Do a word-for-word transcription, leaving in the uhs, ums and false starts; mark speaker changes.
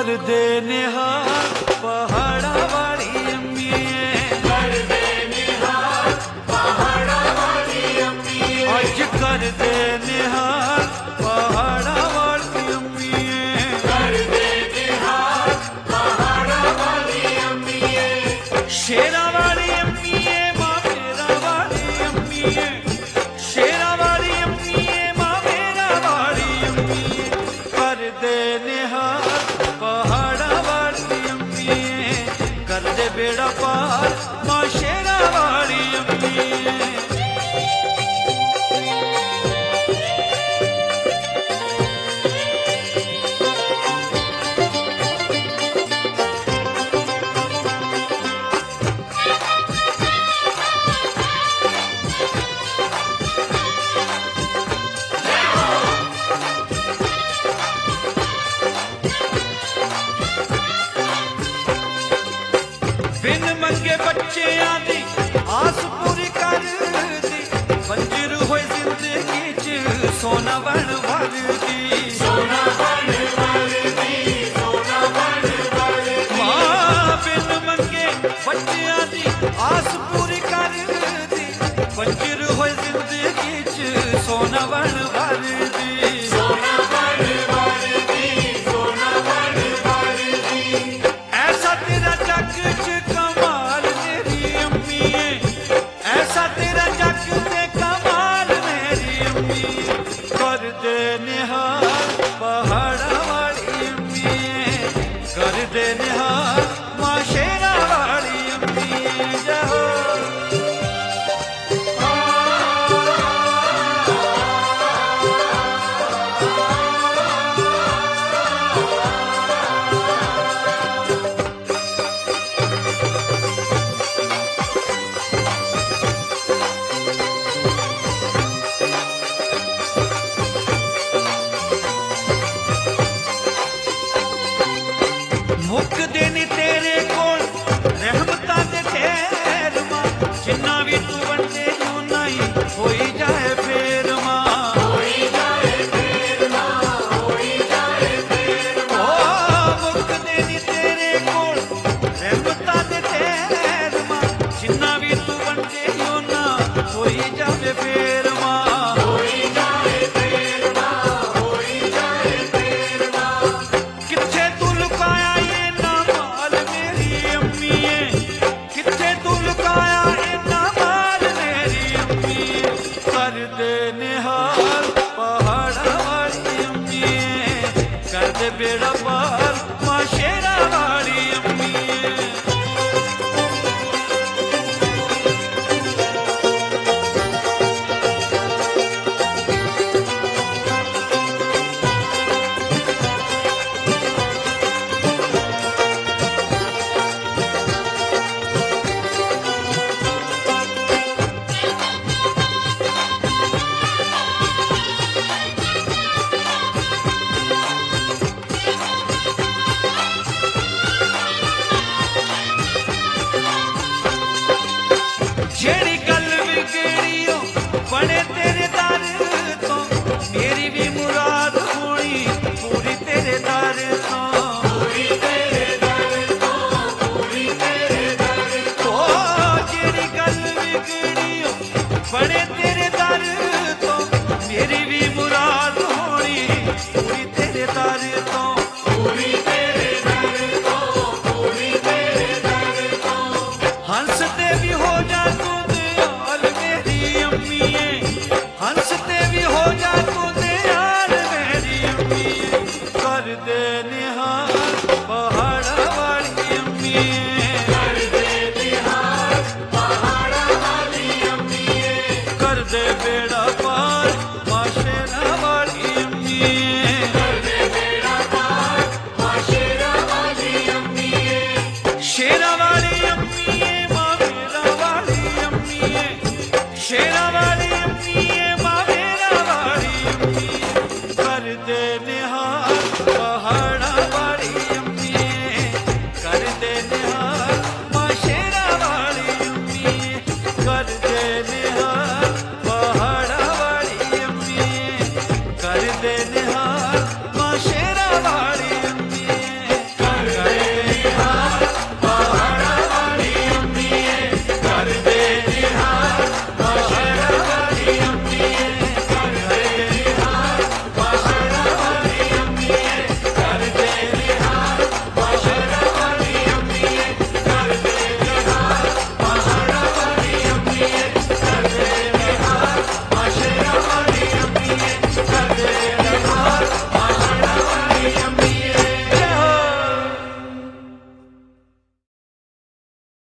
Speaker 1: कर दे निहार पहाड़ा वाली अम्मीए,
Speaker 2: कर दे निहार पहाड़ा वाली अम्मीए,
Speaker 1: अज कर दे निहार पहाड़ा वाली अम्मीए,
Speaker 2: कर दे निहार पहाड़ा वाली अम्मीए,
Speaker 1: शेरा वाली अम्मीए माँ मेरा वाली अम्मीए, शेरा वाली अम्मीए माँ मेरा वाली अम्मीए, कर दे निहार पहाड़ा वाली अम्मीए, कर दे बेड़ा पार माँ शेरा वाली अम्मीए। बिन मंगे बच्चे आदि आस पूरी कर दी, बंजर होए जिंदगी च सोना बन भर दी,
Speaker 2: सोना बन भर दी, सोना बन भर दी,
Speaker 1: मां बिन मंगे बच्चे आदि आस पूरी कर दी, बंजर होए जिंदगी च सोना बन भर दी,
Speaker 2: सोना बन भर दी, सोना बन भर दी,
Speaker 1: ऐसा तेरा जग च कमाल मेरी अम्मीए, ऐसा तेरा जग ते कमाल मेरी अम्मीए, कर दे निहार पहाड़ा वाली अम्मीए, कर दे निहार माँ शेरा वाली अम्मीए। जय हो मुक देनी तेरे कोल रहमतां दे ठेर मां, जिन्ना भी तू वंडे यूं नहीं होई जाए फेर मां,
Speaker 2: होई जाए फेर मां, होई जाए फेर
Speaker 1: ओ मुक देनी तेरे कोल रहमतां दे ठेर मां, जिन्ना भी तू वंडे यूं ना होई जाए फेर मां,
Speaker 2: होई जाए फेर मां, होई जाए फेर मां,
Speaker 1: किथे तू लुकाया ये ना माल मेरी अम्मीए, किथे तू लुकाया ये ना माल मेरी अम्मीए, कर दे निहार पहाड़ा वाली अम्मीए, कर दे बेड़ा पार माँ शेरा वाली अम्मीए। जेड़ी गल बिगड़ियो बने तेरे दर तो, मेरी भी मुराद होनी पूरी तेरे दर तो,
Speaker 2: पूरी तेरे दर तो, पूरी तेरे दर तो,
Speaker 1: ओ जेड़ी गल बिगड़ियो बने तेरे दर तो, मेरी भी मुराद होनी पूरी तेरे दर तो,
Speaker 2: पूरी तेरे दर तो, पूरी तेरे दर तो,
Speaker 1: हंस ते भी हो जा तू दयाल मेरी